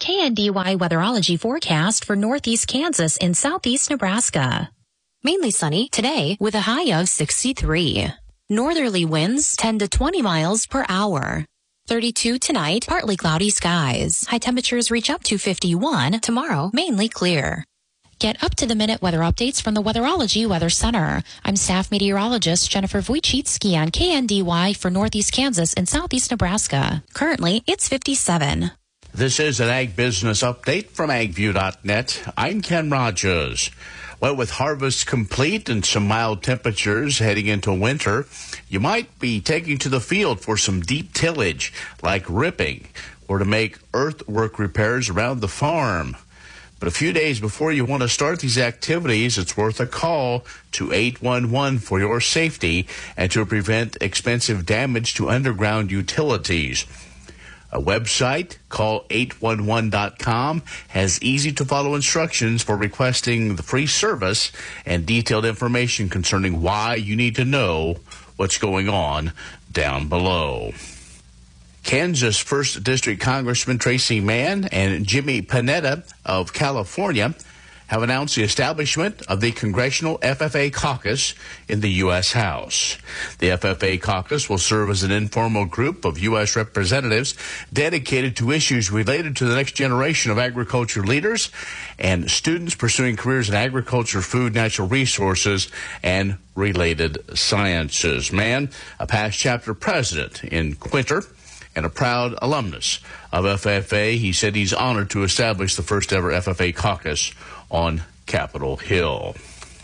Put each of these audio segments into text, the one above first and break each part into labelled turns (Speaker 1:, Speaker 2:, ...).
Speaker 1: KNDY weatherology forecast for northeast Kansas and southeast Nebraska. Mainly sunny today with a high of 63. Northerly winds 10 to 20 miles per hour. 32 tonight, partly cloudy skies. High temperatures reach up to 51. Tomorrow, mainly clear. Get up-to-the-minute weather updates from the Weatherology Weather Center. I'm staff meteorologist Jennifer Wojcicki on KNDY for northeast Kansas and southeast Nebraska. Currently, it's 57.
Speaker 2: This is an Ag Business Update from agview.net. I'm Ken Rogers. Well, with harvest complete and some mild temperatures heading into winter, you might be taking to the field for some deep tillage, like ripping, or to make earthwork repairs around the farm. But a few days before you want to start these activities, it's worth a call to 811 for your safety and to prevent expensive damage to underground utilities. A website, call811.com, has easy-to-follow instructions for requesting the free service and detailed information concerning why you need to know what's going on down below. Kansas 1st District Congressman Tracy Mann and Jimmy Panetta of California have announced the establishment of the Congressional FFA Caucus in the U.S. House. The FFA Caucus will serve as an informal group of U.S. representatives dedicated to issues related to the next generation of agriculture leaders and students pursuing careers in agriculture, food, natural resources, and related sciences. Mann, a past chapter president in Quinter, and a proud alumnus of FFA, he said he's honored to establish the first ever FFA caucus on Capitol Hill.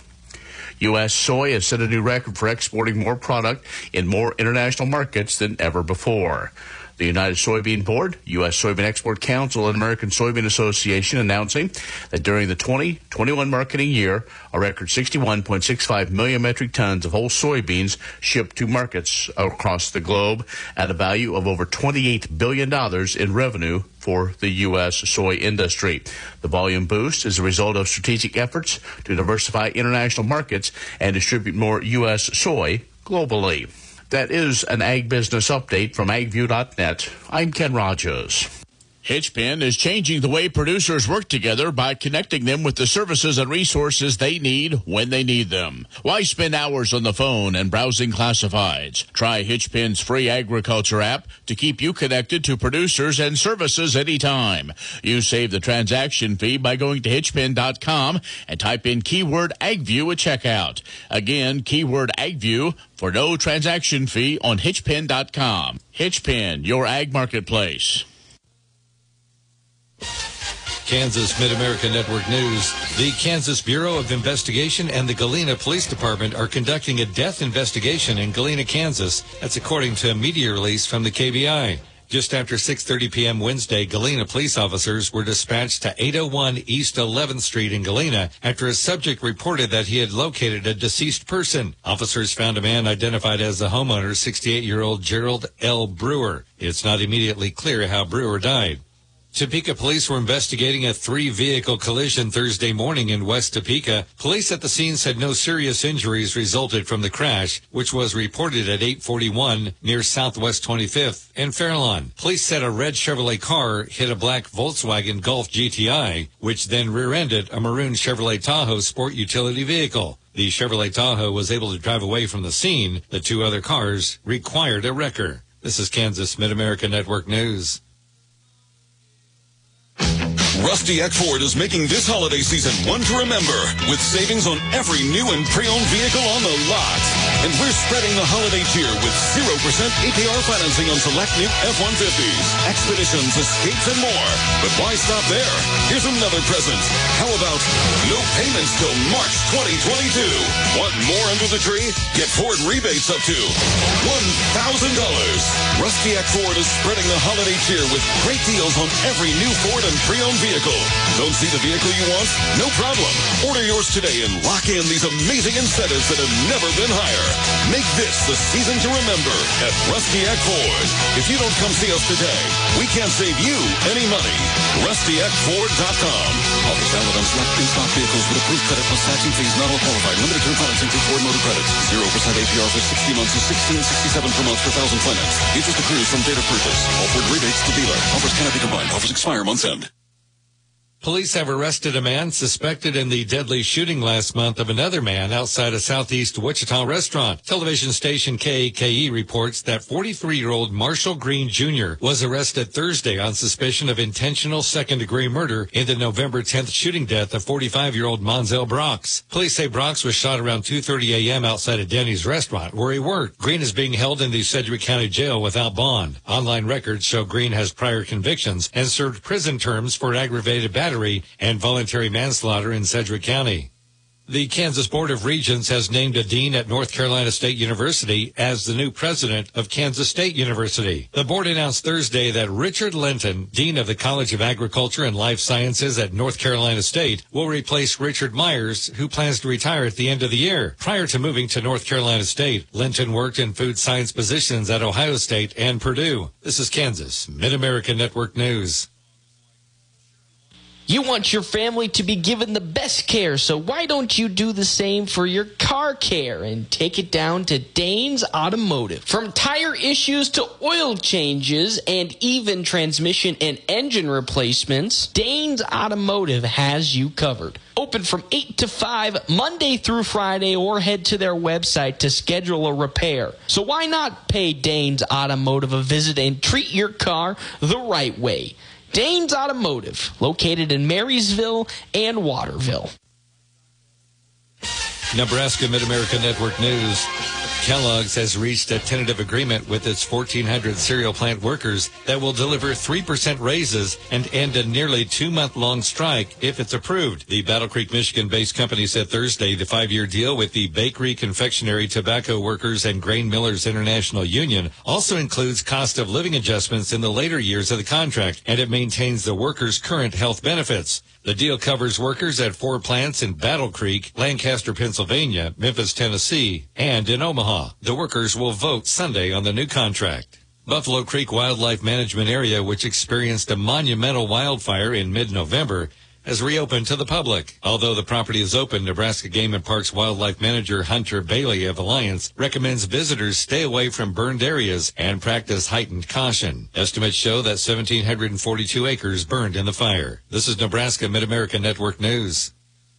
Speaker 2: U.S. soy has set a new record for exporting more product in more international markets than ever before. The United Soybean Board, U.S. Soybean Export Council, and American Soybean Association announcing that during the 2021 marketing year, a record 61.65 million metric tons of whole soybeans shipped to markets across the globe at a value of over $28 billion in revenue for the U.S. soy industry. The volume boost is a result of strategic efforts to diversify international markets and distribute more U.S. soy globally. That is an Ag Business Update from agview.net. I'm Ken Rogers. Hitchpin is changing the way producers work together by connecting them with the services and resources they need when they need them. Why spend hours on the phone and browsing classifieds? Try Hitchpin's free agriculture app to keep you connected to producers and services anytime. You save the transaction fee by going to hitchpin.com and type in keyword AgView at checkout. Again, keyword AgView for no transaction fee on hitchpin.com. Hitchpin, your ag marketplace.
Speaker 3: Kansas Mid-America Network News. The Kansas Bureau of Investigation and the Galena Police Department are conducting a death investigation in Galena, Kansas. That's according to a media release from the KBI. Just after 6:30 p.m. Wednesday, Galena police officers were dispatched to 801 East 11th Street in Galena after a subject reported that he had located a deceased person. Officers found a man identified as the homeowner, 68-year-old Gerald L. Brewer. It's not immediately clear how Brewer died. Topeka police were investigating a 3-vehicle collision Thursday morning in West Topeka. Police at the scene said no serious injuries resulted from the crash, which was reported at 8:41 near Southwest 25th and Fairlawn. Police said a red Chevrolet car hit a black Volkswagen Golf GTI, which then rear-ended a maroon Chevrolet Tahoe sport utility vehicle. The Chevrolet Tahoe was able to drive away from the scene. The two other cars required a wrecker. This is Kansas Mid-America Network News.
Speaker 4: Rusty Eck Ford is making this holiday season one to remember with savings on every new and pre-owned vehicle on the lot. And we're spreading the holiday cheer with 0% APR financing on select new F-150s, Expeditions, Escapes, and more. But why stop there? Here's another present. How about no payments till March 2022? Want more under the tree? Get Ford rebates up to $1,000. Rusty Eck Ford is spreading the holiday cheer with great deals on every new Ford and pre-owned vehicle. Don't see the vehicle you want? No problem. Order yours today and lock in these amazing incentives that have never been higher. Make this the season to remember at Rusty Eck Ford. If you don't come see us today, we can't save you any money. RustyEckFord.com. Offers valid on select in-stock vehicles with approved credit plus tax and fees. Not all qualified. Limited term financing through Ford Motor Credit. 0% APR for 60 months is $16.67 per month per thousand finance. Interest accrues from date of purchase. All Ford rebates to dealer. Offers cannot be combined. Offers expire month's end.
Speaker 3: Police have arrested a man suspected in the deadly shooting last month of another man outside a southeast Wichita restaurant. Television station KAKE reports that 43-year-old Marshall Green Jr. was arrested Thursday on suspicion of intentional second-degree murder in the November 10th shooting death of 45-year-old Monzel Brox. Police say Brox was shot around 2:30 a.m. outside a Denny's restaurant where he worked. Green is being held in the Sedgwick County Jail without bond. Online records show Green has prior convictions and served prison terms for aggravated battery and voluntary manslaughter in Sedgwick County. The Kansas Board of Regents has named a dean at North Carolina State University as the new president of Kansas State University. The board announced Thursday that Richard Linton, dean of the College of Agriculture and Life Sciences at North Carolina State, will replace Richard Myers, who plans to retire at the end of the year. Prior to moving to North Carolina State, Linton worked in food science positions at Ohio State and Purdue. This is Kansas Mid-America Network News.
Speaker 5: You want your family to be given the best care, so why don't you do the same for your car care and take it down to Danes Automotive? From tire issues to oil changes and even transmission and engine replacements, Danes Automotive has you covered. Open from 8 to 5 Monday through Friday, or head to their website to schedule a repair. So why not pay Danes Automotive a visit and treat your car the right way? Danes Automotive, located in Marysville and Waterville.
Speaker 3: Nebraska Mid-America Network News. Kellogg's has reached a tentative agreement with its 1,400 cereal plant workers that will deliver 3% raises and end a nearly 2-month-long strike if it's approved. The Battle Creek, Michigan-based company said Thursday the 5-year deal with the Bakery, Confectionery, Tobacco Workers, and Grain Millers International Union also includes cost of living adjustments in the later years of the contract, and it maintains the workers' current health benefits. The deal covers workers at 4 plants in Battle Creek, Lancaster, Pennsylvania, Memphis, Tennessee, and in Omaha. The workers will vote Sunday on the new contract. Buffalo Creek Wildlife Management Area, which experienced a monumental wildfire in mid-November, has reopened to the public. Although the property is open, Nebraska Game and Parks Wildlife Manager Hunter Bailey of Alliance recommends visitors stay away from burned areas and practice heightened caution. Estimates show that 1,742 acres burned in the fire. This is Nebraska Mid-America Network News.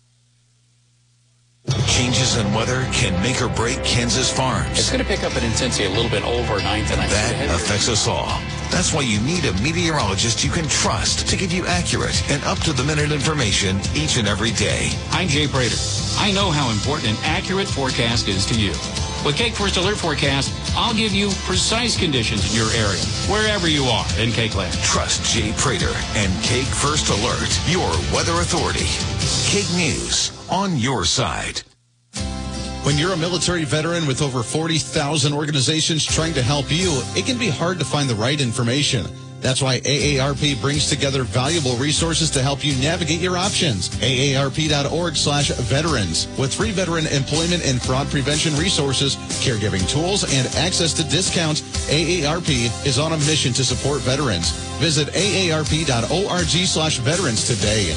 Speaker 4: Changes in weather can make or break Kansas farms.
Speaker 6: It's going to pick up in intensity a little bit overnight tonight.
Speaker 4: That affects us all. That's why you need a meteorologist you can trust to give you accurate and up-to-the-minute information each and every day.
Speaker 6: I'm Jay Prater. I know how important an accurate forecast is to you. With Cake First Alert Forecast, I'll give you precise conditions in your area, wherever you are in Cake Land.
Speaker 4: Trust Jay Prater and Cake First Alert, your weather authority. Cake News, on your side.
Speaker 7: When you're a military veteran with over 40,000 organizations trying to help you, it can be hard to find the right information. That's why AARP brings together valuable resources to help you navigate your options. AARP.org/veterans. With free veteran employment and fraud prevention resources, caregiving tools, and access to discounts, AARP is on a mission to support veterans. Visit AARP.org/veterans today.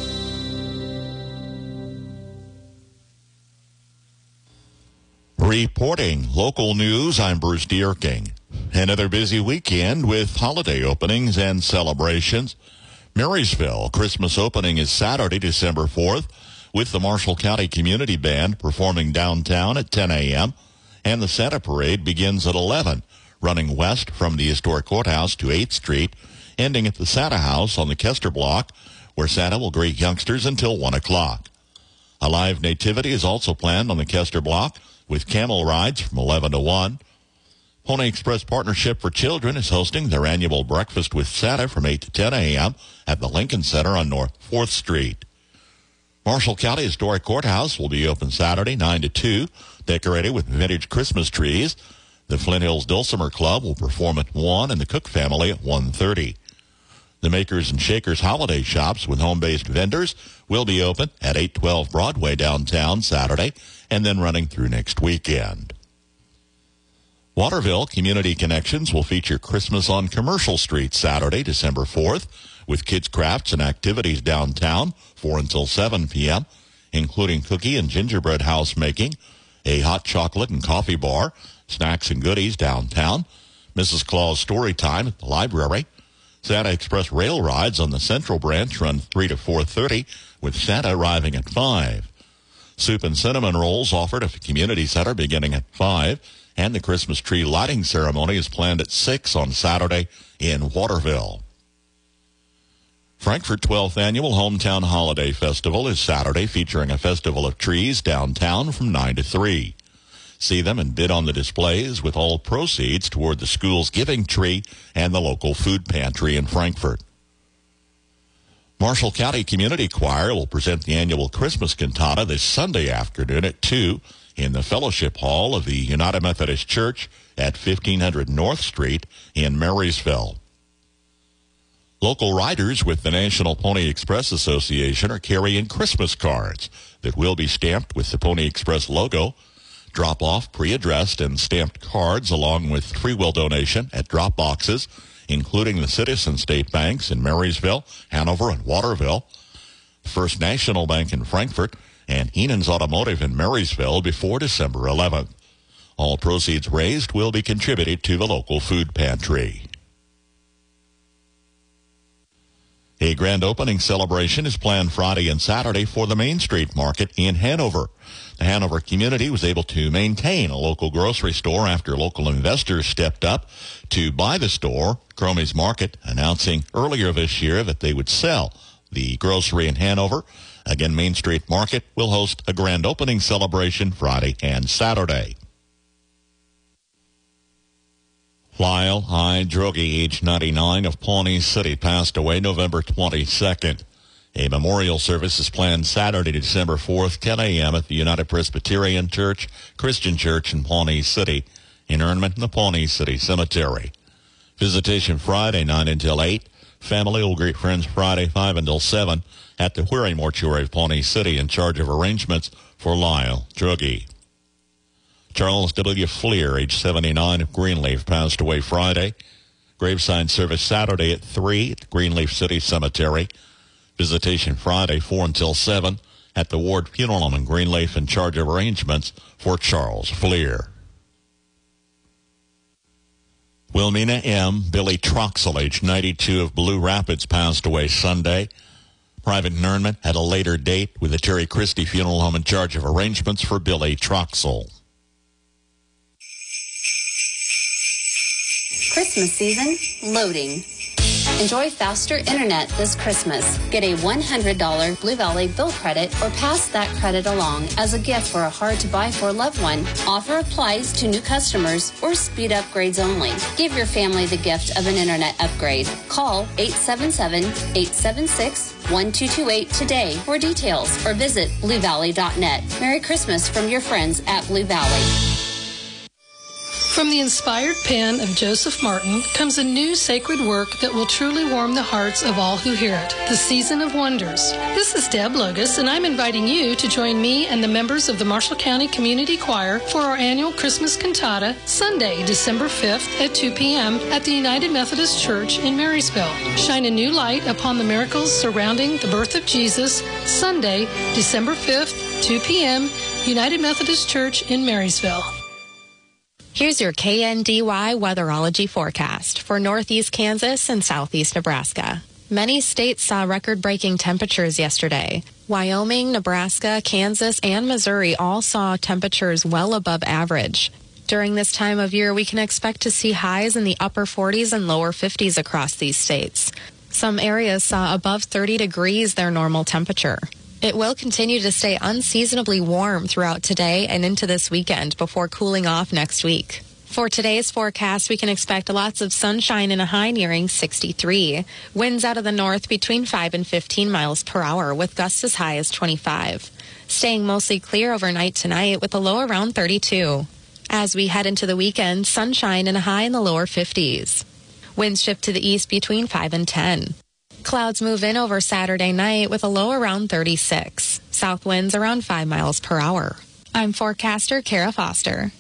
Speaker 8: Reporting local news, I'm Bruce Dierking. Another busy weekend with holiday openings and celebrations. Marysville Christmas opening is Saturday, December 4th, with the Marshall County Community Band performing downtown at 10 a.m., and the Santa Parade begins at 11, running west from the historic courthouse to 8th Street, ending at the Santa House on the Kester Block, where Santa will greet youngsters until 1 o'clock. A live nativity is also planned on the Kester Block, with camel rides from 11 to 1. Pony Express Partnership for Children is hosting their annual Breakfast with Santa from 8 to 10 a.m. at the Lincoln Center on North 4th Street. Marshall County Historic Courthouse will be open Saturday, 9 to 2, decorated with vintage Christmas trees. The Flint Hills Dulcimer Club will perform at 1 and the Cook family at 1:30. The Makers and Shakers holiday shops with home-based vendors will be open at 812 Broadway downtown Saturday and then running through next weekend. Waterville Community Connections will feature Christmas on Commercial Street Saturday, December 4th, with kids' crafts and activities downtown, 4 until 7 p.m., including cookie and gingerbread house making, a hot chocolate and coffee bar, snacks and goodies downtown, Mrs. Claus story time at the library, Santa Express rail rides on the Central Branch run 3 to 4:30, with Santa arriving at 5. Soup and cinnamon rolls offered at the community center beginning at 5, and the Christmas tree lighting ceremony is planned at 6 on Saturday in Waterville. Frankfort 12th Annual Hometown Holiday Festival is Saturday, featuring a festival of trees downtown from 9 to 3. See them and bid on the displays, with all proceeds toward the school's giving tree and the local food pantry in Frankfort. Marshall County Community Choir will present the annual Christmas cantata this Sunday afternoon at 2 in the Fellowship Hall of the United Methodist Church at 1500 North Street in Marysville. Local riders with the National Pony Express Association are carrying Christmas cards that will be stamped with the Pony Express logo. Drop off pre-addressed and stamped cards along with free will donation at drop boxes, including the Citizen State Banks in Marysville, Hanover, and Waterville, First National Bank in Frankfort, and Heenan's Automotive in Marysville before December 11th. All proceeds raised will be contributed to the local food pantry. A grand opening celebration is planned Friday and Saturday for the Main Street Market in Hanover. The Hanover community was able to maintain a local grocery store after local investors stepped up to buy the store. Cromie's Market announcing earlier this year that they would sell the grocery in Hanover. Again, Main Street Market will host a grand opening celebration Friday and Saturday. Lyle I. Droege, age 99, of Pawnee City, passed away November 22nd. A memorial service is planned Saturday, December 4th, 10 a.m. at the United Presbyterian Church, Christian Church in Pawnee City, interment in the Pawnee City Cemetery. Visitation Friday, 9 until 8. Family will greet friends Friday, 5 until 7 at the Wherry Mortuary of Pawnee City, in charge of arrangements for Lyle Droege. Charles W. Fleer, age 79, of Greenleaf, passed away Friday. Graveside service Saturday at 3 at Greenleaf City Cemetery. Visitation Friday, 4 until 7 at the Ward Funeral Home in Greenleaf, in charge of arrangements for Charles Fleer. Wilmina M. Billy Troxel, age 92, of Blue Rapids, passed away Sunday. Private interment at a later date with the Terry Christie Funeral Home in charge of arrangements for Billy Troxel.
Speaker 9: Christmas season, loading. Enjoy faster internet this Christmas. Get a $100 Blue Valley bill credit or pass that credit along as a gift for a hard-to-buy-for loved one. Offer applies to new customers or speed upgrades only. Give your family the gift of an internet upgrade. Call 877-876-1228 today for details or visit bluevalley.net. Merry Christmas from your friends at Blue Valley.
Speaker 10: From the inspired pen of Joseph Martin comes a new sacred work that will truly warm the hearts of all who hear it, The Season of Wonders. This is Deb Logus, and I'm inviting you to join me and the members of the Marshall County Community Choir for our annual Christmas cantata, Sunday, December 5th at 2 p.m. at the United Methodist Church in Marysville. Shine a new light upon the miracles surrounding the birth of Jesus, Sunday, December 5th, 2 p.m., United Methodist Church in Marysville.
Speaker 1: Here's your KNDY weatherology forecast for northeast Kansas and southeast Nebraska. Many states saw record-breaking temperatures yesterday. Wyoming, Nebraska, Kansas, and Missouri all saw temperatures well above average. During this time of year, we can expect to see highs in the upper 40s and lower 50s across these states. Some areas saw above 30 degrees their normal temperature. It will continue to stay unseasonably warm throughout today and into this weekend before cooling off next week. For today's forecast, we can expect lots of sunshine and a high nearing 63. Winds out of the north between 5 and 15 miles per hour with gusts as high as 25. Staying mostly clear overnight tonight with a low around 32. As we head into the weekend, sunshine and a high in the lower 50s. Winds shift to the east between 5 and 10. Clouds move in over Saturday night with a low around 36. South winds around 5 miles per hour. I'm forecaster Kara Foster.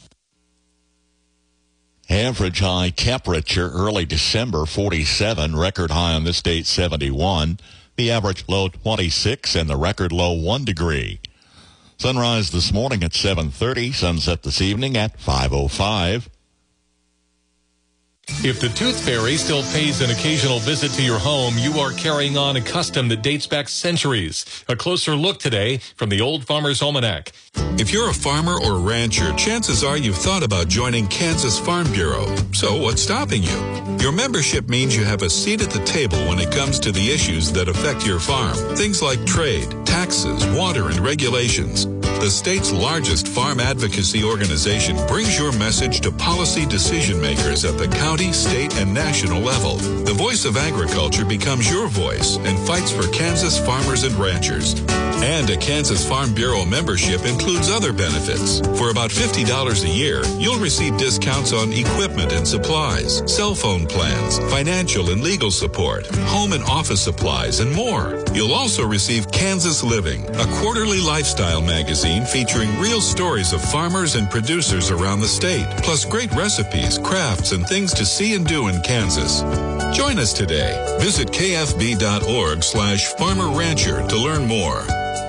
Speaker 8: Average high temperature early December 47, record high on this date 71. The average low 26 and the record low 1 degree. Sunrise this morning at 7:30, sunset this evening at 5:05.
Speaker 11: If the Tooth Fairy still pays an occasional visit to your home, you are carrying on a custom that dates back centuries. A closer look today from the Old Farmer's Almanac.
Speaker 12: If you're a farmer or rancher, chances are you've thought about joining Kansas Farm Bureau. So what's stopping you? Your membership means you have a seat at the table when it comes to the issues that affect your farm. Things like trade, taxes, water, and regulations. The state's largest farm advocacy organization brings your message to policy decision makers at the county, state, and national level. The voice of agriculture becomes your voice and fights for Kansas farmers and ranchers. And a Kansas Farm Bureau membership includes other benefits. For about $50 a year, you'll receive discounts on equipment and supplies, cell phone plans, financial and legal support, home and office supplies, and more. You'll also receive Kansas Living, a quarterly lifestyle magazine featuring real stories of farmers and producers around the state, plus great recipes, crafts, and things to see and do in Kansas. Join us today. Visit kfb.org/farmer-rancher to learn more.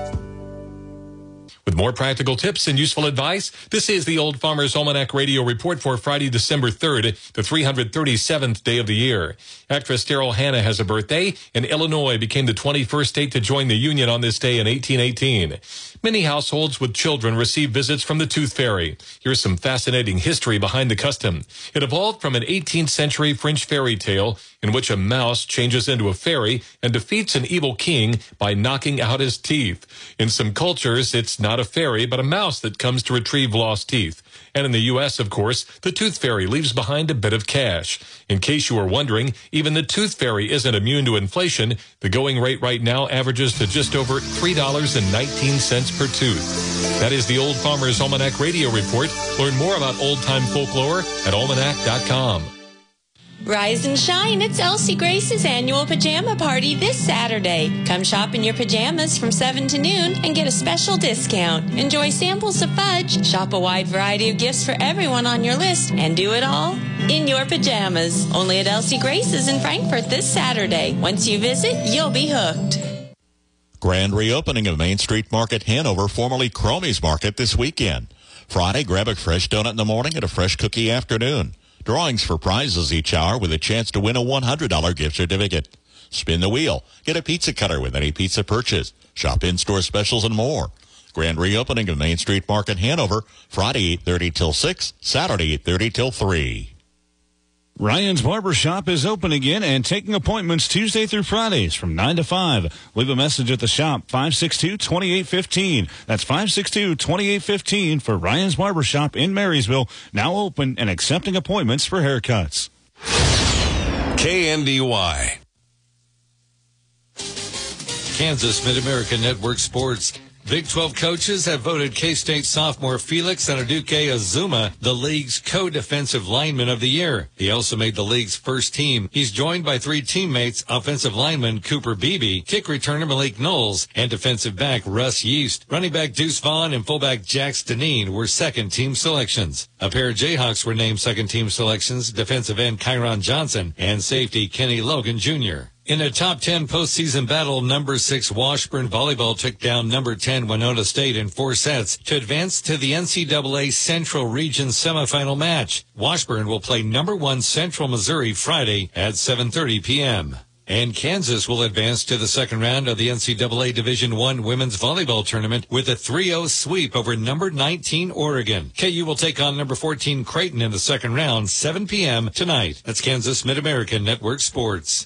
Speaker 11: With more practical tips and useful advice, this is the Old Farmer's Almanac Radio Report for Friday, December 3rd, the 337th day of the year. Actress Daryl Hannah has a birthday, and Illinois became the 21st state to join the Union on this day in 1818. Many households with children receive visits from the Tooth Fairy. Here's some fascinating history behind the custom. It evolved from an 18th century French fairy tale in which a mouse changes into a fairy and defeats an evil king by knocking out his teeth. In some cultures, it's not a fairy, but a mouse that comes to retrieve lost teeth. And in the U.S., of course, the Tooth Fairy leaves behind a bit of cash. In case you were wondering, even the Tooth Fairy isn't immune to inflation. The going rate right now averages to just over $3.19 per tooth. That is the Old Farmer's Almanac Radio Report. Learn more about old-time folklore at almanac.com.
Speaker 13: Rise and shine, it's Elsie Grace's annual pajama party this Saturday. Come shop in your pajamas from 7 to noon and get a special discount. Enjoy samples of fudge, shop a wide variety of gifts for everyone on your list, and do it all in your pajamas. Only at Elsie Grace's in Frankfort this Saturday. Once you visit, you'll be hooked.
Speaker 8: Grand reopening of Main Street Market Hanover, formerly Cromie's Market, this weekend. Friday, grab a fresh donut in the morning and a fresh cookie afternoon. Drawings for prizes each hour with a chance to win a $100 gift certificate. Spin the wheel. Get a pizza cutter with any pizza purchase. Shop in-store specials and more. Grand reopening of Main Street Market Hanover, Friday 8:30 till 6, Saturday 8:30 till 3.
Speaker 14: Ryan's Barbershop is open again and taking appointments Tuesday through Fridays from 9 to 5. Leave a message at the shop, 562-2815. That's 562-2815 for Ryan's Barbershop in Marysville, now open and accepting appointments for haircuts.
Speaker 12: KNDY.
Speaker 3: Kansas Mid-America Network Sports. Big 12 coaches have voted K-State sophomore Felix Anaduke Azuma the league's co-defensive lineman of the year. He also made the league's first team. He's joined by 3 teammates, offensive lineman Cooper Beebe, kick returner Malik Knowles, and defensive back Russ Yeast. Running back Deuce Vaughn and fullback Jax Deneen were second-team selections. A pair of Jayhawks were named second-team selections, defensive end Kyron Johnson and safety Kenny Logan Jr. In a top 10 postseason battle, number 6 Washburn Volleyball took down number 10 Winona State in 4 sets to advance to the NCAA Central Region semifinal match. Washburn will play number 1 Central Missouri Friday at 7:30 p.m. And Kansas will advance to the second round of the NCAA Division I Women's Volleyball Tournament with a 3-0 sweep over number 19 Oregon. KU will take on number 14 Creighton in the second round, 7 p.m. tonight. That's Kansas Mid-America Network Sports.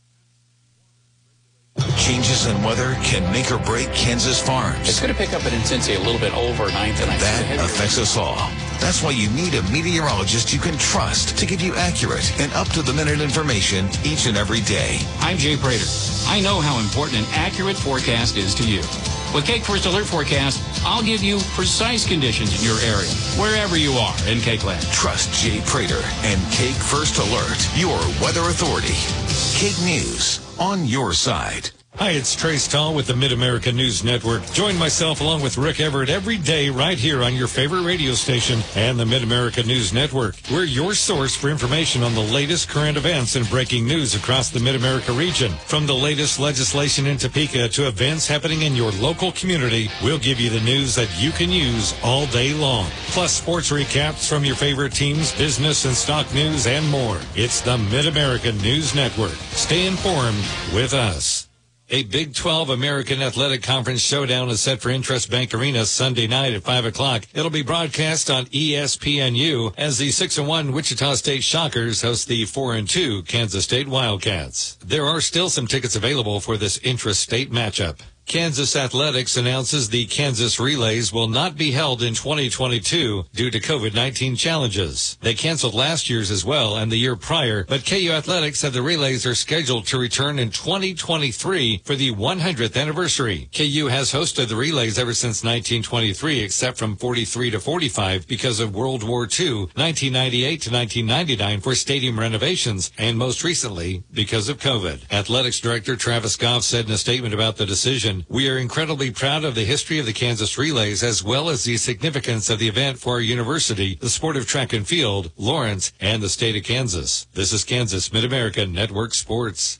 Speaker 15: Changes in weather can make or break Kansas farms.
Speaker 16: It's going to pick up in intensity a little bit overnight tonight.
Speaker 15: That affects us all. That's why you need a meteorologist you can trust to give you accurate and up-to-the-minute information each and every day.
Speaker 6: I'm Jay Prater. I know how important an accurate forecast is to you. With Cake First Alert Forecast, I'll give you precise conditions in your area, wherever you are in Cakeland.
Speaker 15: Trust Jay Prater and Cake First Alert, your weather authority. Cake News, on your side.
Speaker 3: Hi, it's Trace Tall with the Mid-America News Network. Join myself along with Rick Everett every day right here on your favorite radio station and the Mid-America News Network. We're your source for information on the latest current events and breaking news across the Mid-America region. From the latest legislation in Topeka to events happening in your local community, we'll give you the news that you can use all day long. Plus sports recaps from your favorite teams, business and stock news, and more. It's the Mid-America News Network. Stay informed with us. A Big 12 American Athletic Conference showdown is set for Intrust Bank Arena Sunday night at 5 o'clock. It'll be broadcast on ESPNU as the 6-1 Wichita State Shockers host the 4-2 Kansas State Wildcats. There are still some tickets available for this intra-state matchup. Kansas Athletics announces the Kansas Relays will not be held in 2022 due to COVID-19 challenges. They canceled last year's as well and the year prior, but KU Athletics said the Relays are scheduled to return in 2023 for the 100th anniversary. KU has hosted the Relays ever since 1923, except from 43 to 45 because of World War II, 1998 to 1999 for stadium renovations, and most recently because of COVID. Athletics Director Travis Goff said in a statement about the decision, "We are incredibly proud of the history of the Kansas Relays as well as the significance of the event for our university, the sport of track and field, Lawrence, and the state of Kansas." This is Kansas Mid-America Network Sports.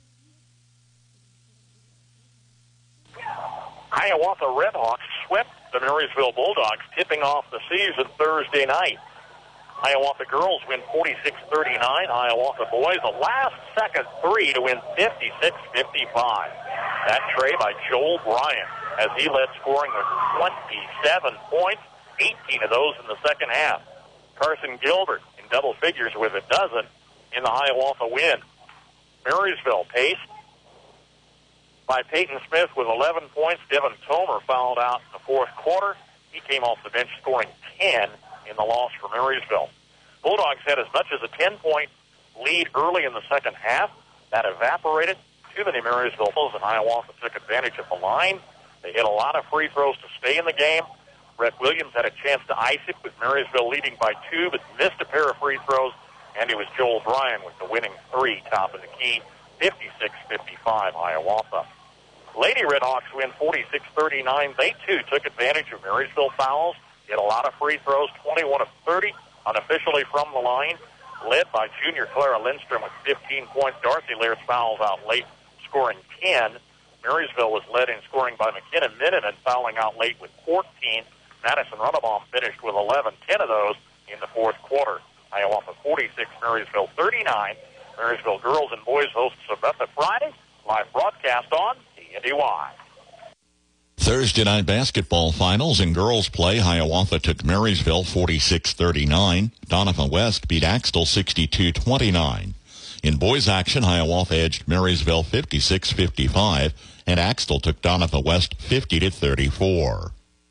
Speaker 17: Hiawatha Redhawks swept the Marysville Bulldogs, tipping off the season Thursday night. Hiawatha girls win 46-39. Hiawatha boys a last-second three to win 56-55. That tray by Joel Bryant as he led scoring with 27 points, 18 of those in the second half. Carson Gilbert in double figures with a dozen in the Hiawatha win. Marysville paced by Peyton Smith with 11 points. Devin Tomer fouled out in the fourth quarter. He came off the bench scoring 10 in the loss for Marysville. Bulldogs had as much as a 10-point lead early in the second half. That evaporated. Too many Marysville Bulls, and Hiawatha took advantage of the line. They hit a lot of free throws to stay in the game. Brett Williams had a chance to ice it with Marysville leading by 2, but missed a pair of free throws, and it was Joel Bryan with the winning 3 top of the key, 56-55 Hiawatha. Lady Redhawks win 46-39. They, too, took advantage of Marysville fouls. Hit a lot of free throws, 21 of 30, unofficially from the line, led by junior Clara Lindstrom with 15 points. Darcy Lears fouls out late, scoring 10. Marysville was led in scoring by McKinnon Minninan, fouling out late with 14. Madison Runnebaum finished with 11, 10 of those in the fourth quarter. Hiawatha 46, Marysville 39. Marysville girls and boys host Sabetha Friday. Live broadcast on TNDY.
Speaker 8: Thursday night basketball finals in girls play. Hiawatha took Marysville 46-39. Donovan West beat Axtell 62-29. In boys action, Hiawatha edged Marysville 56-55, and Axtell took Donovan West 50-34.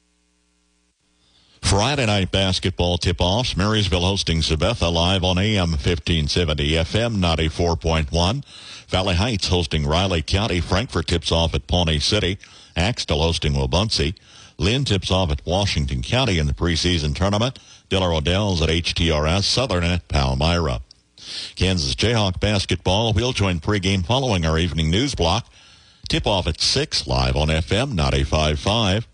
Speaker 8: Friday night basketball tip-offs. Marysville hosting Sabetha live on AM 1570, FM 94.1. Valley Heights hosting Riley County. Frankfort tips off at Pawnee City. Axtell hosting Wabaunsee. Lynn tips off at Washington County in the preseason tournament. Diller Odell's at HTRS. Southern at Palmyra. Kansas Jayhawk basketball. We'll join pregame following our evening news block. Tip-off at 6 live on FM 95.5.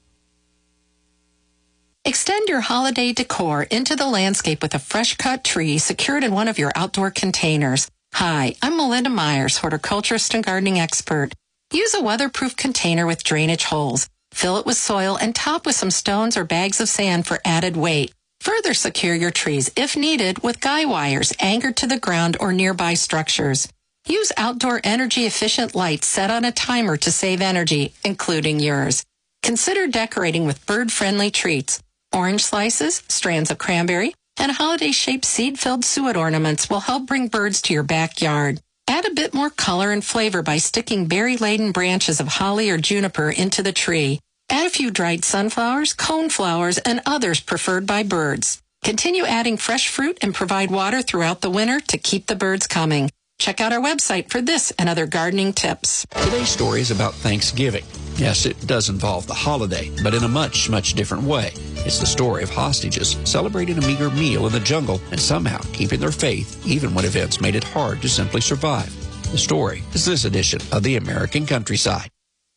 Speaker 18: Extend your holiday decor into the landscape with a fresh-cut tree secured in one of your outdoor containers. Hi, I'm Melinda Myers, horticulturist and gardening expert. Use a weatherproof container with drainage holes. Fill it with soil and top with some stones or bags of sand for added weight. Further secure your trees, if needed, with guy wires anchored to the ground or nearby structures. Use outdoor energy-efficient lights set on a timer to save energy, including yours. Consider decorating with bird-friendly treats. Orange slices, strands of cranberry, and holiday-shaped seed-filled suet ornaments will help bring birds to your backyard. Add a bit more color and flavor by sticking berry-laden branches of holly or juniper into the tree. Add a few dried sunflowers, coneflowers, and others preferred by birds. Continue adding fresh fruit and provide water throughout the winter to keep the birds coming. Check out our website for this and other gardening tips.
Speaker 16: Today's story is about Thanksgiving. Yes, it does involve the holiday, but in a much, much different way. It's the story of hostages celebrating a meager meal in the jungle and somehow keeping their faith even when events made it hard to simply survive. The story is this edition of the American Countryside.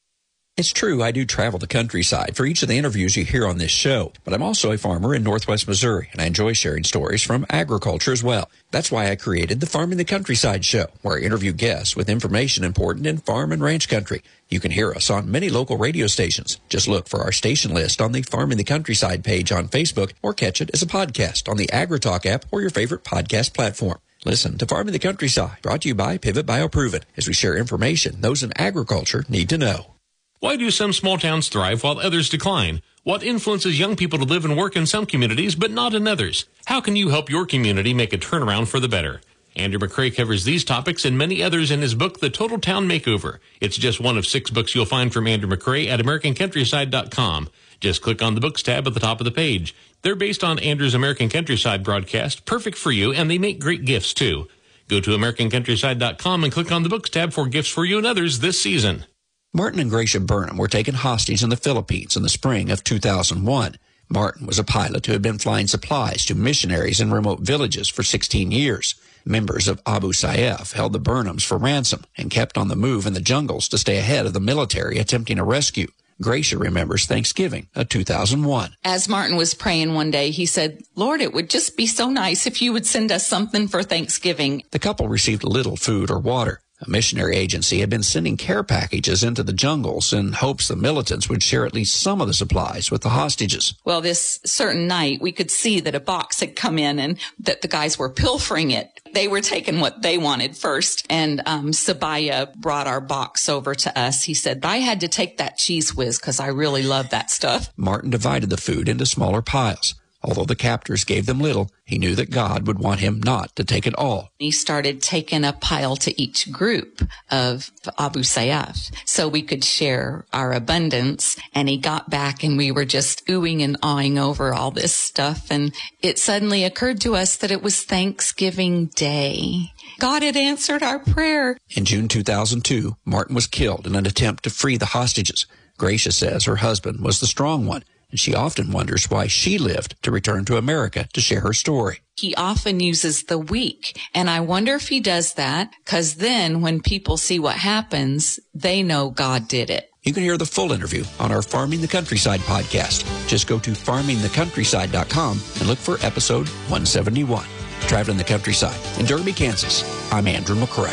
Speaker 16: It's true, I do travel the countryside for each of the interviews you hear on this show, but I'm also a farmer in Northwest Missouri, and I enjoy sharing stories from agriculture as well. That's why I created the Farming the Countryside show, where I interview guests with information important in farm and ranch country. You can hear us on many local radio stations. Just look for our station list on the Farming the Countryside page on Facebook, or catch it as a podcast on the AgriTalk app or your favorite podcast platform. Listen to Farming the Countryside, brought to you by Pivot BioProven, as we share information those in agriculture need to know.
Speaker 19: Why do some small towns thrive while others decline? What influences young people to live and work in some communities but not in others? How can you help your community make a turnaround for the better? Andrew McCrae covers these topics and many others in his book, The Total Town Makeover. It's just one of 6 books you'll find from Andrew McCrae at AmericanCountryside.com. Just click on the Books tab at the top of the page. They're based on Andrew's American Countryside broadcast, perfect for you, and they make great gifts too. Go to AmericanCountryside.com and click on the Books tab for gifts for you and others this season.
Speaker 16: Martin and Gracia Burnham were taken hostage in the Philippines in the spring of 2001. Martin was a pilot who had been flying supplies to missionaries in remote villages for 16 years. Members of Abu Sayyaf held the Burnhams for ransom and kept on the move in the jungles to stay ahead of the military attempting a rescue. Gracia remembers Thanksgiving of 2001.
Speaker 20: As Martin was praying one day, he said, "Lord, it would just be so nice if you would send us something for Thanksgiving."
Speaker 16: The couple received little food or water. A missionary agency had been sending care packages into the jungles in hopes the militants would share at least some of the supplies with the hostages.
Speaker 20: Well, this certain night, we could see that a box had come in and that the guys were pilfering it. They were taking what they wanted first, and Sabaya brought our box over to us. He said, "I had to take that Cheese Whiz because I really love that stuff."
Speaker 16: Martin divided the food into smaller piles. Although the captors gave them little, he knew that God would want him not to take it all.
Speaker 20: He started taking a pile to each group of Abu Sayyaf so we could share our abundance. And he got back and we were just oohing and awing over all this stuff. And it suddenly occurred to us that it was Thanksgiving Day. God had answered our prayer.
Speaker 16: In June 2002, Martin was killed in an attempt to free the hostages. Gracia says her husband was the strong one, and she often wonders why she lived to return to America to share her story.
Speaker 20: He often uses the weak, and I wonder if he does that because then when people see what happens, they know God did it.
Speaker 16: You can hear the full interview on our Farming the Countryside podcast. Just go to farmingthecountryside.com and look for episode 171. Traveling the Countryside in Derby, Kansas, I'm Andrew McCrae.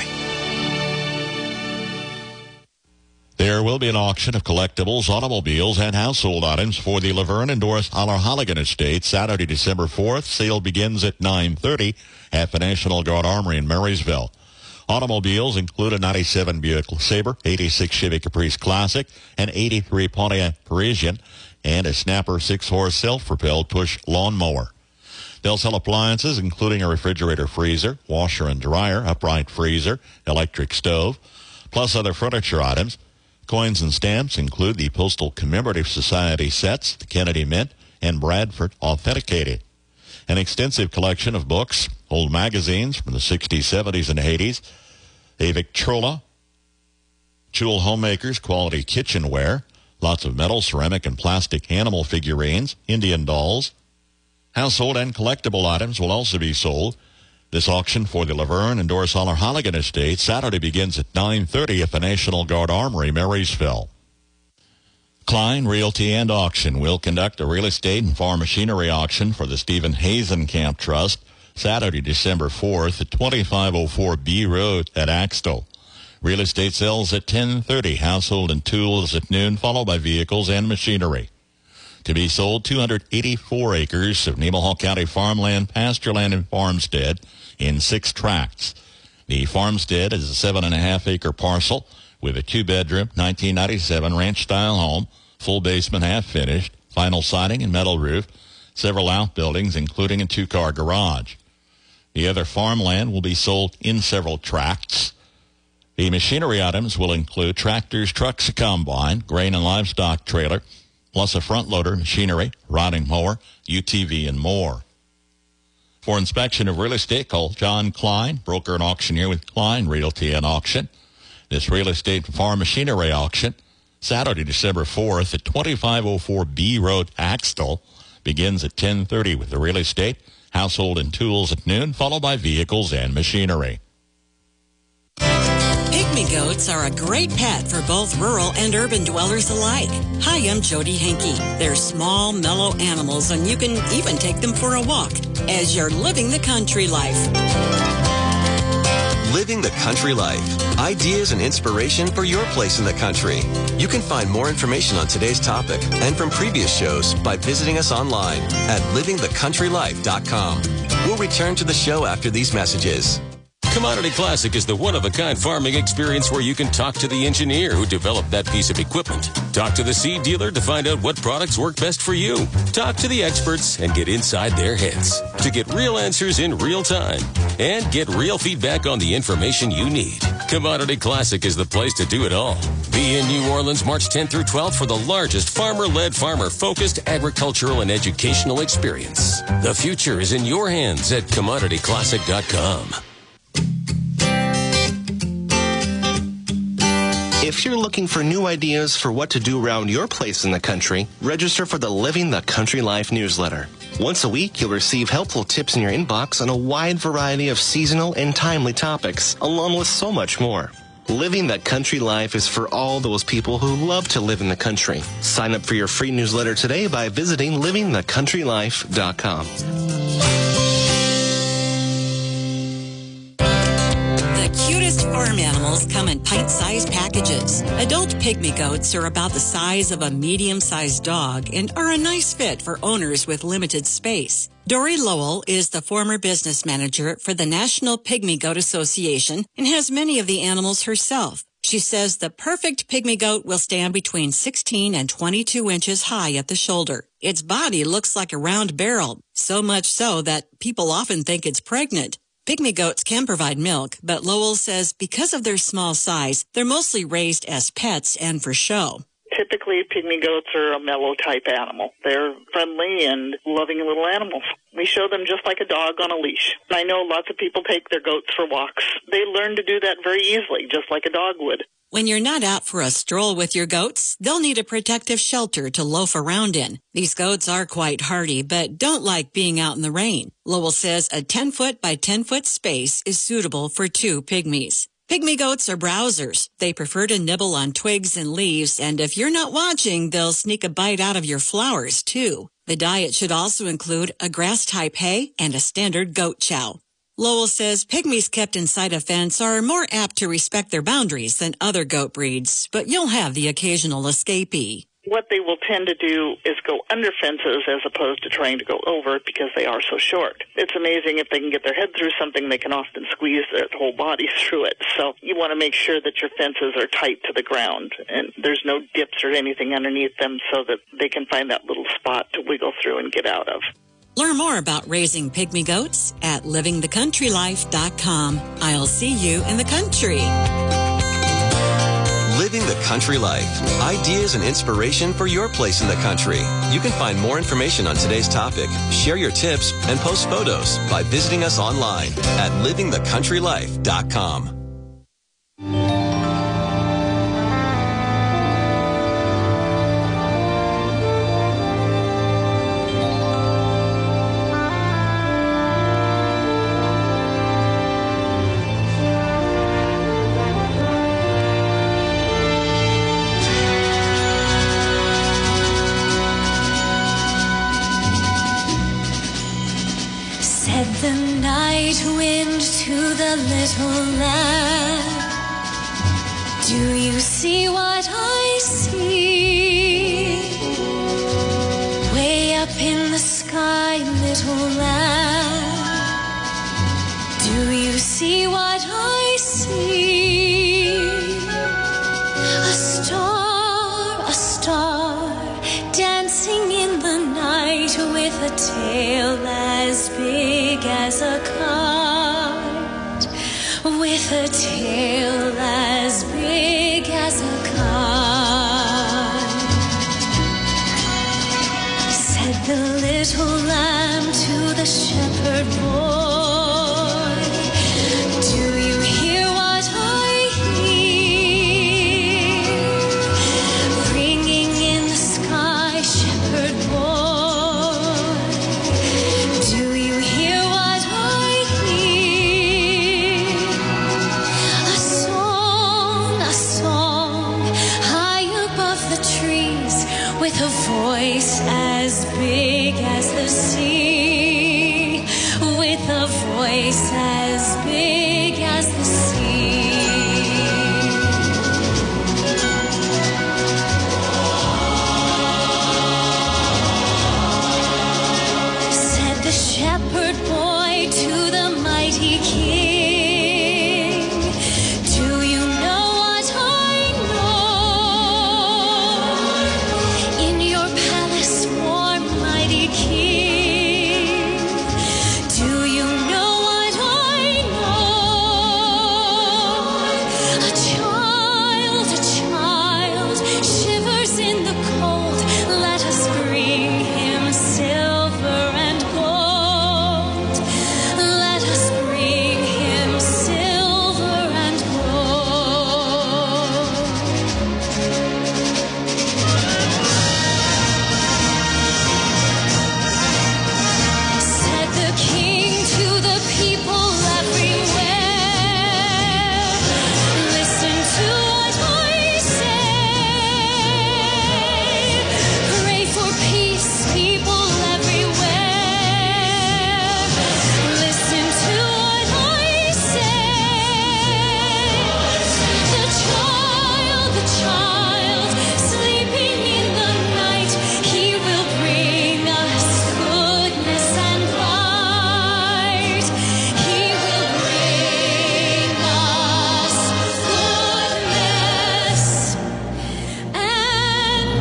Speaker 8: There will be an auction of collectibles, automobiles, and household items for the Laverne and Doris Holler-Halligan Estate Saturday, December 4th. Sale begins at 9:30 at the National Guard Armory in Marysville. Automobiles include a 97 Buick Sabre, 86 Chevy Caprice Classic, an 83 Pontiac Parisian, and a Snapper 6-horse self-propelled push lawnmower. They'll sell appliances including a refrigerator, freezer, washer and dryer, upright freezer, electric stove, plus other furniture items. Coins and stamps include the Postal Commemorative Society sets, the Kennedy Mint, and Bradford Authenticated. An extensive collection of books, old magazines from the 60s, 70s, and 80s, a Victrola, Jewel Homemakers quality kitchenware, lots of metal, ceramic, and plastic animal figurines, Indian dolls. Household and collectible items will also be sold. This auction for the Laverne and Doris Holler-Halligan Estate Saturday begins at 9:30 at the National Guard Armory, Marysville. Klein Realty and Auction will conduct a real estate and farm machinery auction for the Stephen Hazenkamp Trust Saturday, December 4th at 2504 B Road at Axtell. Real estate sales at 10:30, household and tools at noon, followed by vehicles and machinery. To be sold, 284 acres of Nemaha County farmland, pasture land, and farmstead in 6 tracts. The farmstead is a 7.5-acre parcel with a 2-bedroom, 1997 ranch-style home, full basement half-finished, vinyl siding and metal roof, several outbuildings, including a 2-car garage. The other farmland will be sold in several tracts. The machinery items will include tractors, trucks, a combine, grain and livestock trailer, plus a front loader, machinery, riding mower, UTV, and more. For inspection of real estate, call John Klein, broker and auctioneer with Klein Realty and Auction. This real estate and farm machinery auction, Saturday, December 4th at 2504 B Road, Axtell, begins at 10:30 with the real estate, household, and tools at noon, followed by vehicles and machinery.
Speaker 21: Pygmy goats are a great pet for both rural and urban dwellers alike. Hi, I'm Jody Henke. They're small, mellow animals, and you can even take them for a walk as you're living the country life.
Speaker 22: Living the Country Life. Ideas and inspiration for your place in the country. You can find more information on today's topic and from previous shows by visiting us online at livingthecountrylife.com. We'll return to the show after these messages.
Speaker 23: Commodity Classic is the one-of-a-kind farming experience where you can talk to the engineer who developed that piece of equipment. Talk to the seed dealer to find out what products work best for you. Talk to the experts and get inside their heads to get real answers in real time and get real feedback on the information you need. Commodity Classic is the place to do it all. Be in New Orleans March 10th through 12th for the largest farmer-led, farmer-focused agricultural and educational experience. The future is in your hands at CommodityClassic.com.
Speaker 24: If you're looking for new ideas for what to do around your place in the country, register for the Living the Country Life newsletter. Once a week, you'll receive helpful tips in your inbox on a wide variety of seasonal and timely topics, along with so much more. Living the Country Life is for all those people who love to live in the country. Sign up for your free newsletter today by visiting livingthecountrylife.com.
Speaker 21: Cutest farm animals come in pint-sized packages. Adult pygmy goats are about the size of a medium-sized dog and are a nice fit for owners with limited space. Dory Lowell is the former business manager for the National Pygmy Goat Association and has many of the animals herself. She says the perfect pygmy goat will stand between 16 and 22 inches high at the shoulder. Its body looks like a round barrel, so much so that people often think it's pregnant. Pygmy goats can provide milk, but Lowell says because of their small size, they're mostly raised as pets and for show.
Speaker 25: Typically, pygmy goats are a mellow type animal. They're friendly and loving little animals. We show them just like a dog on a leash. I know lots of people take their goats for walks. They learn to do that very easily, just like a dog would.
Speaker 21: When you're not out for a stroll with your goats, they'll need a protective shelter to loaf around in. These goats are quite hardy, but don't like being out in the rain. Lowell says a 10-foot by 10-foot space is suitable for 2 pygmies. Pygmy goats are browsers. They prefer to nibble on twigs and leaves, and if you're not watching, they'll sneak a bite out of your flowers, too. The diet should also include a grass-type hay and a standard goat chow. Lowell says pygmies kept inside a fence are more apt to respect their boundaries than other goat breeds, but you'll have the occasional escapee.
Speaker 25: What they will tend to do is go under fences as opposed to trying to go over because they are so short. It's amazing if they can get their head through something, they can often squeeze their whole body through it. So you want to make sure that your fences are tight to the ground and there's no dips or anything underneath them so that they can find that little spot to wiggle through and get out of.
Speaker 21: Learn more about raising pygmy goats at livingthecountrylife.com. I'll see you in the country.
Speaker 22: Living the Country Life. Ideas and inspiration for your place in the country. You can find more information on today's topic, share your tips, and post photos by visiting us online at livingthecountrylife.com.
Speaker 26: Said the night wind to the little lamb, do you see what I see? Way up in the sky, little lamb, do you see what I see? A star, dancing in the night with a tail as big as a kite, with a tail as big as a kite. Said the little lamb to the shepherd boy, do you hear what I hear? Ringing in the sky, shepherd boy, do you hear what I hear? A song with a voice as big as the sea, with a voice as big as the sea. Said the shepherd boy to the mighty king, do you know what I know? In your palace warm, mighty king, do you know what I know? A child shivers in the cold. Let us bring him silver and gold. Let us bring him silver and gold. Said the king to the people everywhere, listen to what I say. Pray for peace, people everywhere. Listen to what I say. The child, sleeping in the night, he will bring us goodness and light. He will bring us goodness and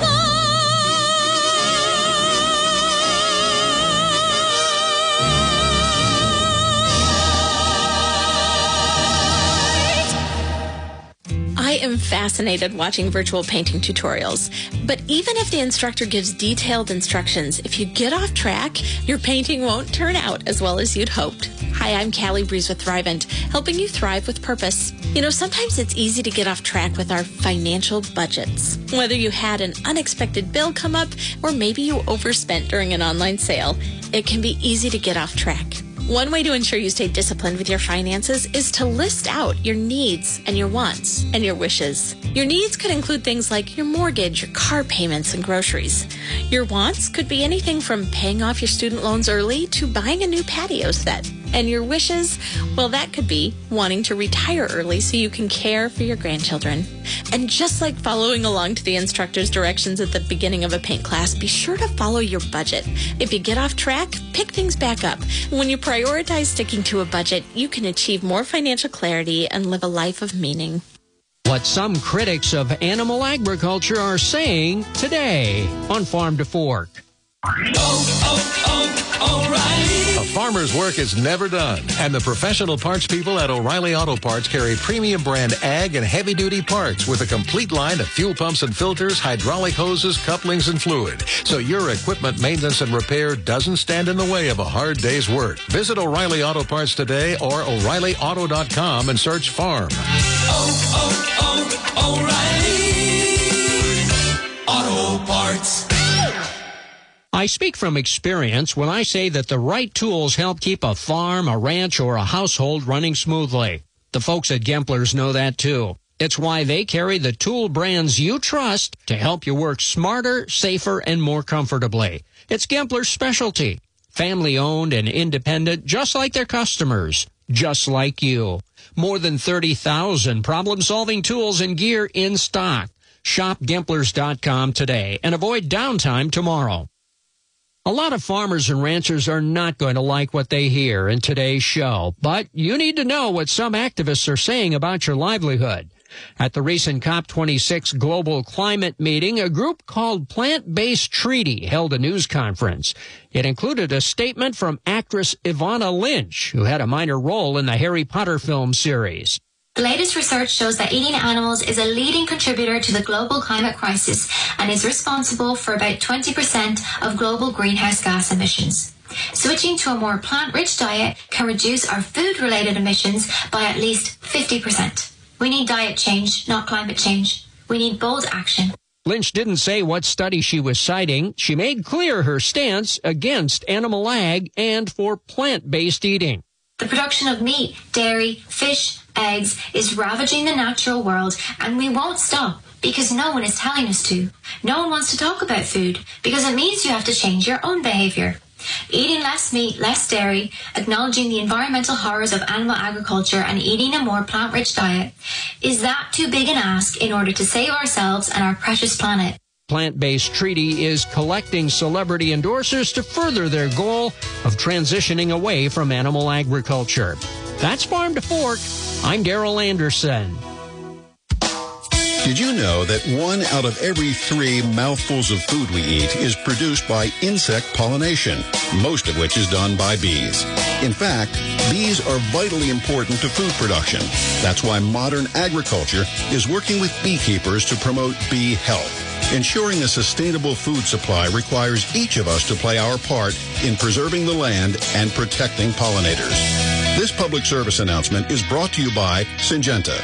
Speaker 2: I am fascinated watching virtual painting tutorials, but even if the instructor gives detailed instructions, if you get off track, your painting won't turn out as well as you'd hoped. Hi, I'm Callie Breeze with Thrivent, helping you thrive with purpose. You know, sometimes it's easy to get off track with our financial budgets. Whether you had an unexpected bill come up, or maybe you overspent during an online sale, it can be easy to get off track. One way to ensure you stay disciplined with your finances is to list out your needs and your wants and your wishes. Your needs could include things like your mortgage, your car payments, and groceries. Your wants could be anything from paying off your student loans early to buying a new patio set. And your wishes, well, that could be wanting to retire early so you can care for your grandchildren. And just like following along to the instructor's directions at the beginning of a paint class, be sure to follow your budget. If you get off track, pick things back up. When you prioritize sticking to a budget, you can achieve more financial clarity and live a life of meaning.
Speaker 4: What some critics of animal agriculture are saying today on Farm to Fork.
Speaker 5: O'Reilly. A farmer's work is never done, and the professional parts people at O'Reilly Auto Parts carry premium brand ag and heavy-duty parts with a complete line of fuel pumps and filters, hydraulic hoses, couplings, and fluid, so your equipment maintenance and repair doesn't stand in the way of a hard day's work. Visit O'Reilly Auto Parts today or O'ReillyAuto.com and search farm.
Speaker 4: O'Reilly Auto Parts. I speak from experience when I say that the right tools help keep a farm, a ranch, or a household running smoothly. The folks at Gemplers know that too. It's why they carry the tool brands you trust to help you work smarter, safer, and more comfortably. It's Gemplers' specialty. Family-owned and independent, just like their customers, just like you. More than 30,000 problem-solving tools and gear in stock. Shop Gemplers.com today and avoid downtime tomorrow. A lot of farmers and ranchers are not going to like what they hear in today's show, but you need to know what some activists are saying about your livelihood. At the recent COP26 global climate meeting, a group called Plant-Based Treaty held a news conference. It included a statement from actress Ivana Lynch, who had a minor role in the Harry Potter film series.
Speaker 7: The latest research shows that eating animals is a leading contributor to the global climate crisis and is responsible for about 20% of global greenhouse gas emissions. Switching to a more plant-rich diet can reduce our food-related emissions by at least 50%. We need diet change, not climate change. We need bold action.
Speaker 4: Lynch didn't say what study she was citing. She made clear her stance against animal ag and for plant-based eating.
Speaker 7: The production of meat, dairy, fish, eggs is ravaging the natural world, and we won't stop. because no one is telling us to. No one wants to talk about food because it means you have to change your own behavior. Eating less meat, less dairy, acknowledging the environmental horrors of animal agriculture and eating a more plant-rich diet. Is that too big an ask in order to save ourselves and our precious planet?
Speaker 4: Plant-Based Treaty is collecting celebrity endorsers to further their goal of transitioning away from animal agriculture. That's Farm to Fork. I'm Darrell Anderson.
Speaker 1: Did you know that 1 out of every 3 mouthfuls of food we eat is produced by insect pollination, most of which is done by bees? In fact, bees are vitally important to food production. That's why modern agriculture is working with beekeepers to promote bee health. Ensuring a sustainable food supply requires each of us to play our part in preserving the land and protecting pollinators. This public service announcement is brought to you by Syngenta.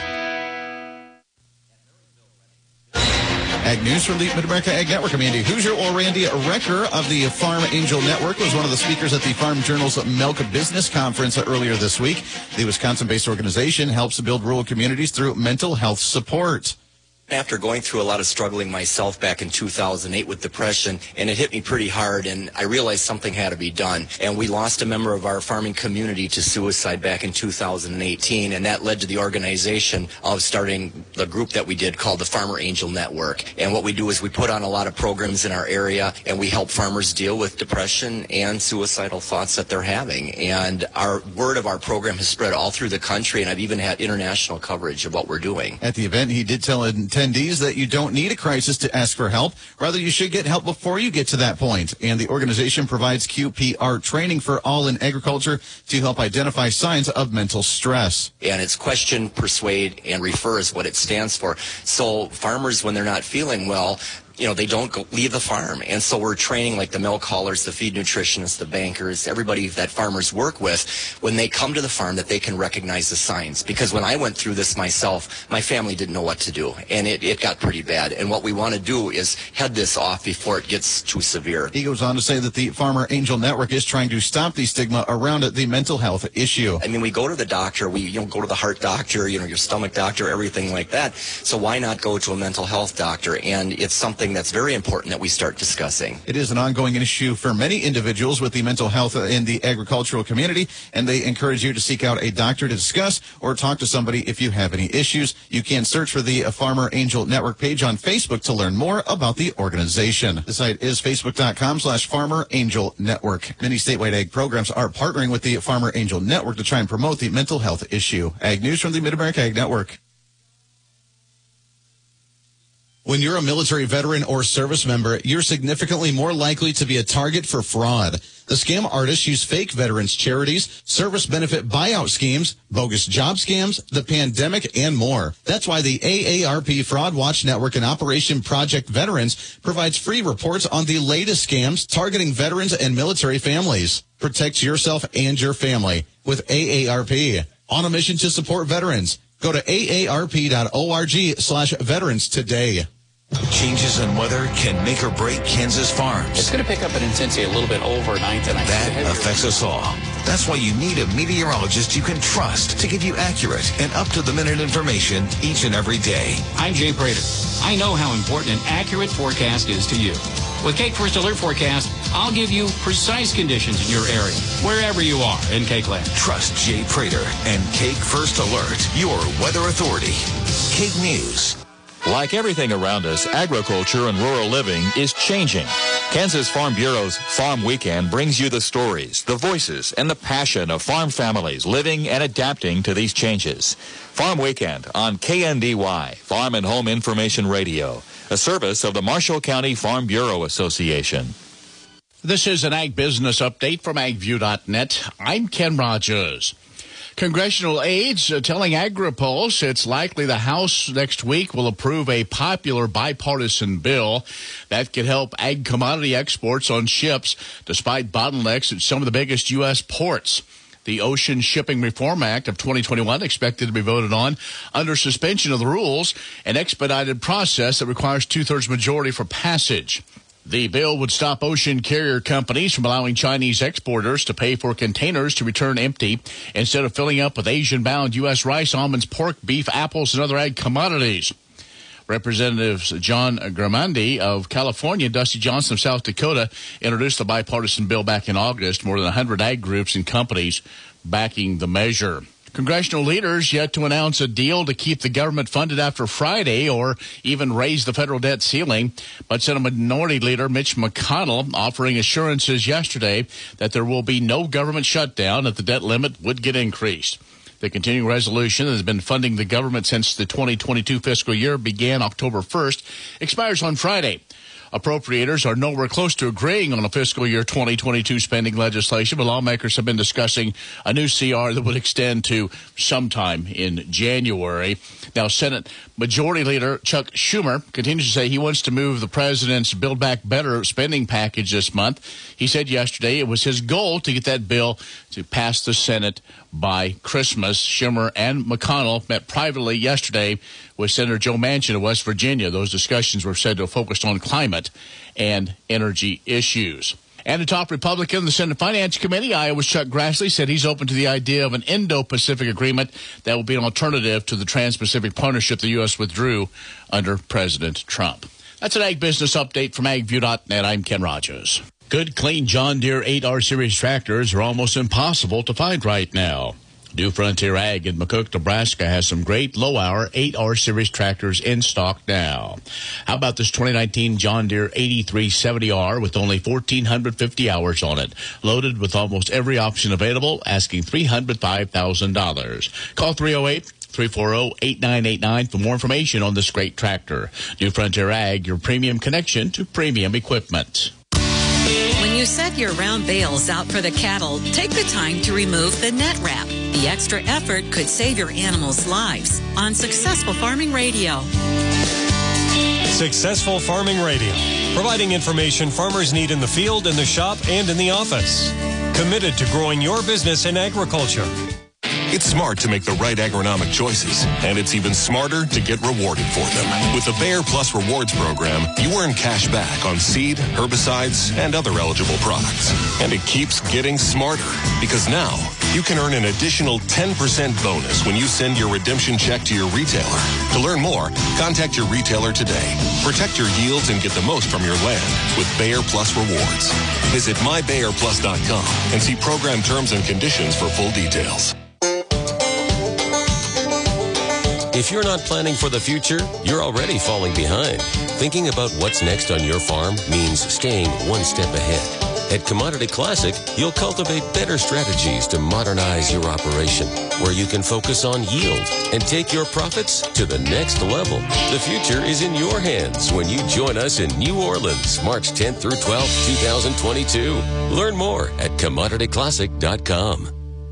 Speaker 9: Ag News from the Mid-America Ag Network. I'm Andy Hoosier, or Randy Recker of the Farm Angel Network, was one of the speakers at the Farm Journal's Milk Business Conference earlier this week. The Wisconsin-based organization helps build rural communities through mental health support.
Speaker 10: After going through a lot of struggling myself back in 2008 with depression, and it hit me pretty hard, and I realized something had to be done. And we lost a member of our farming community to suicide back in 2018, and that led to the organization of starting the group that we did called the Farmer Angel Network. And what we do is we put on a lot of programs in our area, and we help farmers deal with depression and suicidal thoughts that they're having. And our word of our program has spread all through the country, and I've even had international coverage of what we're doing.
Speaker 9: At the event, he did tell attendees that you don't need a crisis to ask for help. Rather, you should get help before you get to that point. And the organization provides QPR training for all in agriculture to help identify signs of mental stress.
Speaker 10: And it's question, persuade, and refer is what it stands for. So farmers, when they're not feeling well, they don't leave the farm. And so we're training like the milk haulers, the feed nutritionists, the bankers, everybody that farmers work with, when they come to the farm, that they can recognize the signs. Because when I went through this myself, my family didn't know what to do. And it got pretty bad. And what we want to do is head this off before it gets too severe.
Speaker 9: He goes on to say that the Farmer Angel Network is trying to stop the stigma around the mental health issue.
Speaker 10: I mean, we go to the doctor, we go to the heart doctor, your stomach doctor, everything like that. So why not go to a mental health doctor? And it's something that's very important that we start discussing.
Speaker 9: It is an ongoing issue for many individuals with the mental health in the agricultural community, and they encourage you to seek out a doctor to discuss or talk to somebody if you have any issues. You can search for the Farmer Angel Network page on Facebook to learn more about the organization. The site is facebook.com/Farmer Angel Network. Many statewide ag programs are partnering with the Farmer Angel Network to try and promote the mental health issue. Ag News from the Mid-America Ag Network. When you're a military veteran or service member, you're significantly more likely to be a target for fraud. The scam artists use fake veterans charities, service benefit buyout schemes, bogus job scams, the pandemic, and more. That's why the AARP Fraud Watch Network and Operation Project Veterans provides free reports on the latest scams targeting veterans and military families. Protect yourself and your family with AARP. On a mission to support veterans. Go to aarp.org/veterans today.
Speaker 15: Changes in weather can make or break Kansas farms.
Speaker 11: It's going to pick up in intensity a little bit overnight tonight.
Speaker 15: That affects us all. That's why you need a meteorologist you can trust to give you accurate and up-to-the-minute information each and every day.
Speaker 6: I'm Jay Prater. I know how important an accurate forecast is to you. With Cake First Alert Forecast, I'll give you precise conditions in your area, wherever you are in Cake Land.
Speaker 15: Trust Jay Prater and Cake First Alert, your weather authority. Cake News.
Speaker 8: Like everything around us, agriculture and rural living is changing. Kansas Farm Bureau's Farm Weekend brings you the stories, the voices, and the passion of farm families living and adapting to these changes. Farm Weekend on KNDY, Farm and Home Information Radio, a service of the Marshall County Farm Bureau Association.
Speaker 13: This is an Ag Business Update from AgView.net. I'm Ken Rogers. Congressional aides telling AgriPulse it's likely the House next week will approve a popular bipartisan bill that could help ag commodity exports on ships despite bottlenecks at some of the biggest U.S. ports. The Ocean Shipping Reform Act of 2021 expected to be voted on under suspension of the rules, an expedited process that requires two-thirds majority for passage. The bill would stop ocean carrier companies from allowing Chinese exporters to pay for containers to return empty instead of filling up with Asian-bound U.S. rice, almonds, pork, beef, apples, and other ag commodities. Representatives John Gramandi of California and Dusty Johnson of South Dakota introduced the bipartisan bill back in August. More than 100 ag groups and companies backing the measure. Congressional leaders yet to announce a deal to keep the government funded after Friday or even raise the federal debt ceiling. But Senate Minority Leader Mitch McConnell offering assurances yesterday that there will be no government shutdown, that the debt limit would get increased. The continuing resolution that has been funding the government since the 2022 fiscal year began October 1st expires on Friday. Appropriators are nowhere close to agreeing on a fiscal year 2022 spending legislation, but lawmakers have been discussing a new CR that would extend to sometime in January. Now, Senate Majority Leader Chuck Schumer continues to say he wants to move the president's Build Back Better spending package this month. He said yesterday it was his goal to get that bill to pass the Senate by Christmas. Schumer and McConnell met privately yesterday with Senator Joe Manchin of West Virginia. Those discussions were said to have focused on climate and energy issues. And the top Republican in the Senate Finance Committee, Iowa's Chuck Grassley, said he's open to the idea of an Indo-Pacific agreement that will be an alternative to the Trans-Pacific Partnership the U.S. withdrew under President Trump. That's an Ag Business Update from AgView.net. I'm Ken Rogers. Good, clean John Deere 8R Series tractors are almost impossible to find right now. New Frontier Ag in McCook, Nebraska has some great low-hour 8R Series tractors in stock now. How about this 2019 John Deere 8370R with only 1,450 hours on it, loaded with almost every option available, asking $305,000. Call 308-340-8989 for more information on this great tractor. New Frontier Ag, your premium connection to premium equipment.
Speaker 21: When you set your round bales out for the cattle, take the time to remove the net wrap. The extra effort could save your animals' lives. On Successful Farming Radio.
Speaker 3: Successful Farming Radio, providing information farmers need in the field, in the shop, and in the office. Committed to growing your business in agriculture.
Speaker 12: It's smart to make the right agronomic choices, and it's even smarter to get rewarded for them. With the Bayer Plus Rewards program, you earn cash back on seed, herbicides, and other eligible products. And it keeps getting smarter, because now you can earn an additional 10% bonus when you send your redemption check to your retailer. To learn more, contact your retailer today. Protect your yields and get the most from your land with Bayer Plus Rewards. Visit mybayerplus.com and see program terms and conditions for full details.
Speaker 23: If you're not planning for the future, you're already falling behind. Thinking about what's next on your farm means staying one step ahead. At Commodity Classic, you'll cultivate better strategies to modernize your operation, where you can focus on yield and take your profits to the next level. The future is in your hands when you join us in New Orleans, March 10th through 12th, 2022. Learn more at CommodityClassic.com.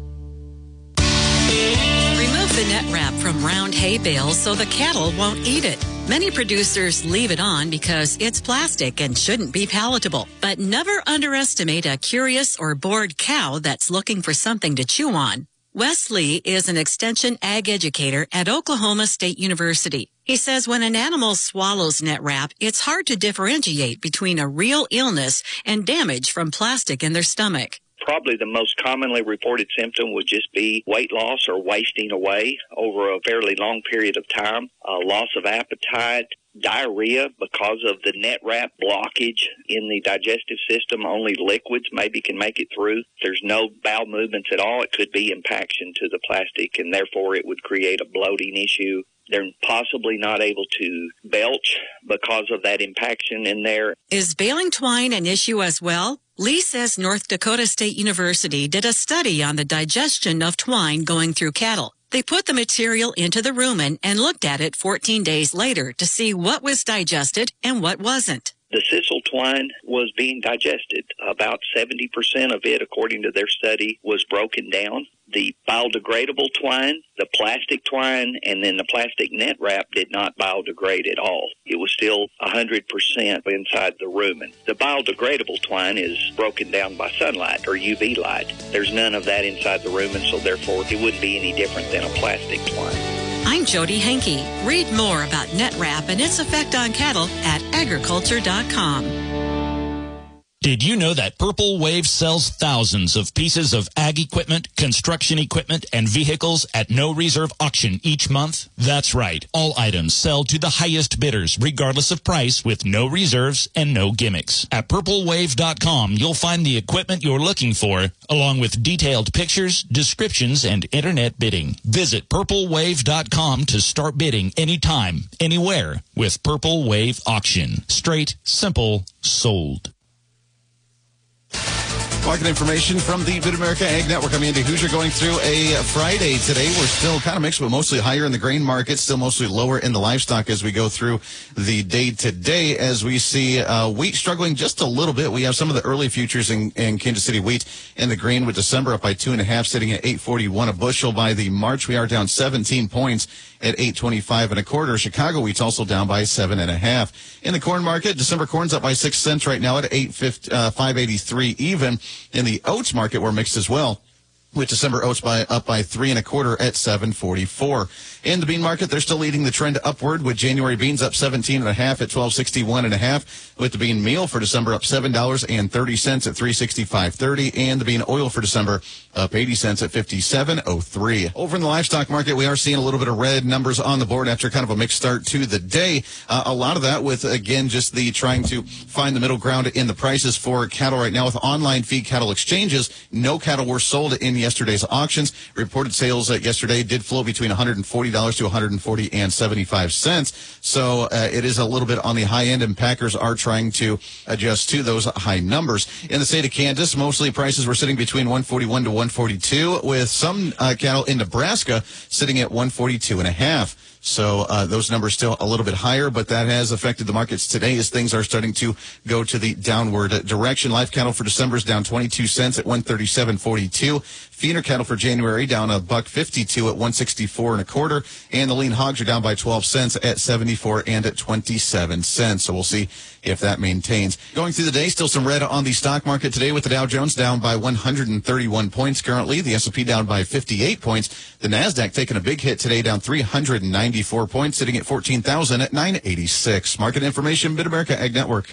Speaker 21: The net wrap from round hay bales so the cattle won't eat it. Many producers leave it on because it's plastic and shouldn't be palatable. But never underestimate a curious or bored cow that's looking for something to chew on. Wes Lee is an extension ag educator at Oklahoma State University. He says when an animal swallows net wrap, it's hard to differentiate between a real illness and damage from plastic in their stomach.
Speaker 14: Probably the most commonly reported symptom would just be weight loss or wasting away over a fairly long period of time, loss of appetite, diarrhea because of the net wrap blockage in the digestive system. Only liquids maybe can make it through. There's no bowel movements at all. It could be impaction to the plastic, and therefore it would create a bloating issue. They're possibly not able to belch because of that impaction in there.
Speaker 21: Is baling twine an issue as well? Lee says North Dakota State University did a study on the digestion of twine going through cattle. They put the material into the rumen and looked at it 14 days later to see what was digested and what wasn't.
Speaker 14: The sisal twine was being digested. About 70% of it, according to their study, was broken down. The biodegradable twine, the plastic twine, and then the plastic net wrap did not biodegrade at all. It was still 100% inside the rumen. The biodegradable twine is broken down by sunlight or UV light. There's none of that inside the rumen, so therefore it wouldn't be any different than a plastic twine.
Speaker 21: I'm Jody Henke. Read more about net wrap and its effect on cattle at agriculture.com.
Speaker 16: Did you know that Purple Wave sells thousands of pieces of ag equipment, construction equipment, and vehicles at no reserve auction each month? That's right. All items sell to the highest bidders, regardless of price, with no reserves and no gimmicks. At purplewave.com, you'll find the equipment you're looking for, along with detailed pictures, descriptions, and internet bidding. Visit purplewave.com to start bidding anytime, anywhere with Purple Wave Auction. Straight, simple, sold.
Speaker 9: Market information from the Mid-America Ag Network. I'm Andy Hoosier going through a Friday today. We're still kind of mixed, but mostly higher in the grain market, still mostly lower in the livestock as we go through the day today. As we see wheat struggling just a little bit. We have some of the early futures in Kansas City wheat in the grain with December up by 2.5, sitting at $8.41 a bushel. By the March, we are down 17 points at $8.25 1/4. Chicago wheat's also down by 7.5. In the corn market, December corn's up by 6 cents right now at $5.83 even. In the oats market, we're mixed as well, with December oats up by 3 1/4 at $7.44. In the bean market, they're still leading the trend upward, with January beans up 17.5 at $12.61.5, with the bean meal for December up $7.30 at $365.30, and the bean oil for December up 80 cents at $57.03. Over in the livestock market, we are seeing a little bit of red numbers on the board after kind of a mixed start to the day. A lot of that with, again, just the trying to find the middle ground in the prices for cattle right now. With online feed cattle exchanges, no cattle were sold in yesterday's auctions. Reported sales yesterday did flow between $140 to $140.75. So it is a little bit on the high end, and packers are trying to adjust to those high numbers. In the state of Kansas, mostly prices were sitting between $141 to $142, with some cattle in Nebraska sitting at $142.5. So those numbers still a little bit higher, but that has affected the markets today as things are starting to go to the downward direction. Live cattle for December is down 22 cents at $137.42. Feeder cattle for January down $1.52 at $164 1/4, and the lean hogs are down by 12 cents at 74 and at 27 cents. So we'll see if that maintains. Going through the day, still some red on the stock market today, with the Dow Jones down by 131 points currently. The S&P down by 58 points. The NASDAQ taking a big hit today, down 394 points, sitting at 14,000 at 986. Market information, Mid-America Ag Network.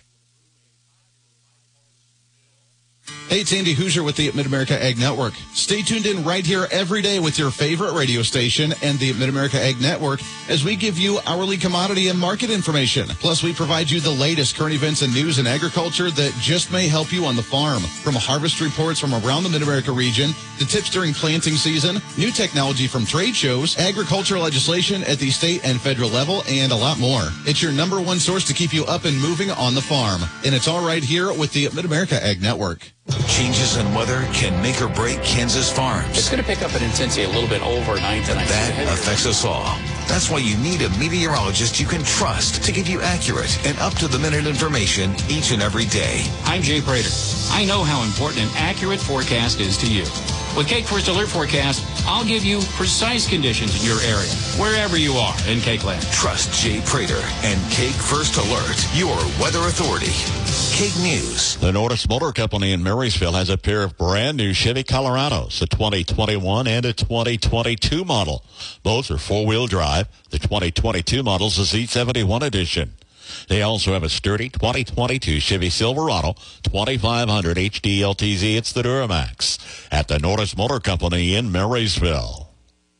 Speaker 9: Hey, it's Andy Hoosier with the Mid-America Ag Network. Stay tuned in right here every day with your favorite radio station and the Mid-America Ag Network as we give you hourly commodity and market information. Plus, we provide you the latest current events and news in agriculture that just may help you on the farm. From harvest reports from around the Mid-America region, the tips during planting season, new technology from trade shows, agricultural legislation at the state and federal level, and a lot more. It's your number one source to keep you up and moving on the farm. And it's all right here with the Mid-America Ag Network.
Speaker 15: Changes in weather can make or break Kansas farms.
Speaker 11: It's going to pick up in intensity a little bit overnight.
Speaker 15: That affects us all. That's why you need a meteorologist you can trust to give you accurate and up-to-the-minute information each and every day.
Speaker 6: I'm Jay Prater. I know how important an accurate forecast is to you. With Cake First Alert Forecast, I'll give you precise conditions in your area, wherever you are in Cake Land.
Speaker 15: Trust Jay Prater and Cake First Alert, your weather authority. Cake News.
Speaker 8: The Norris Motor Company in Marysville has a pair of brand new Chevy Colorados, a 2021 and a 2022 model. Both are four-wheel drive. The 2022 model is the Z71 edition. They also have a sturdy 2022 Chevy Silverado 2500 HD LTZ. It's the Duramax at the Norris Motor Company in Marysville.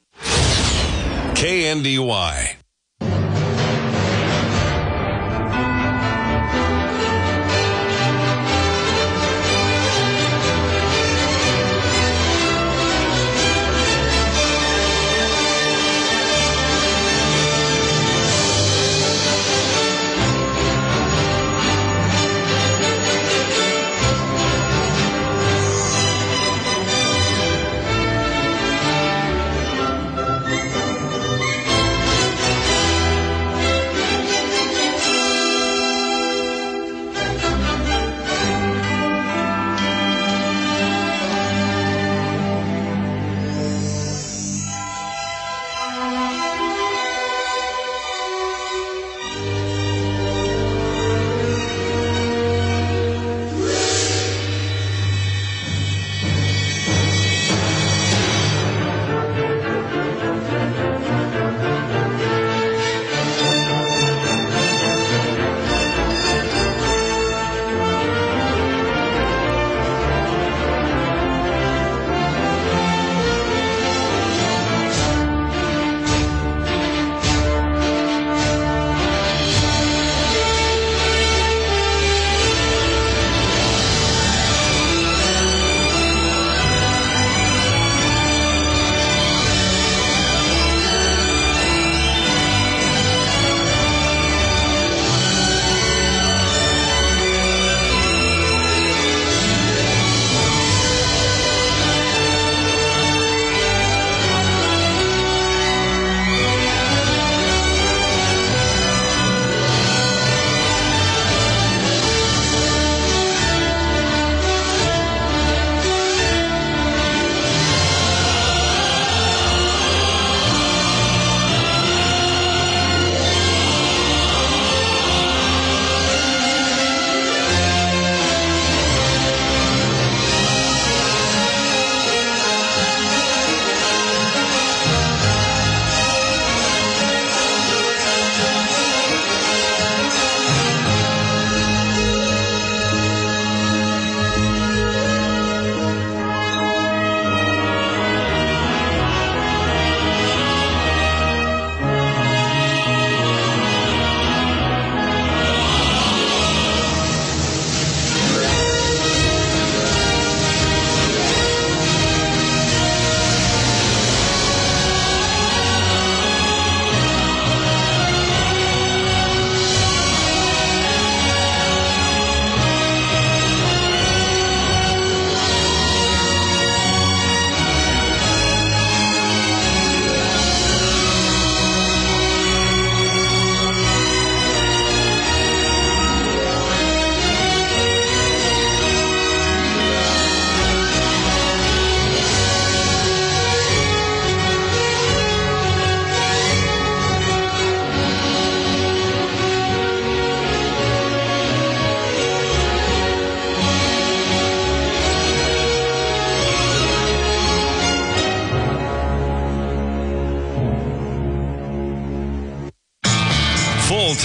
Speaker 12: KNDY.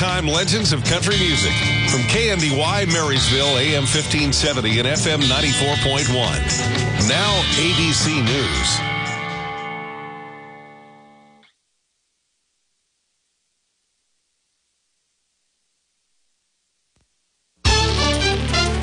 Speaker 17: all-time legends of country music. From KNDY Marysville, AM 1570 and FM 94.1. Now ABC News.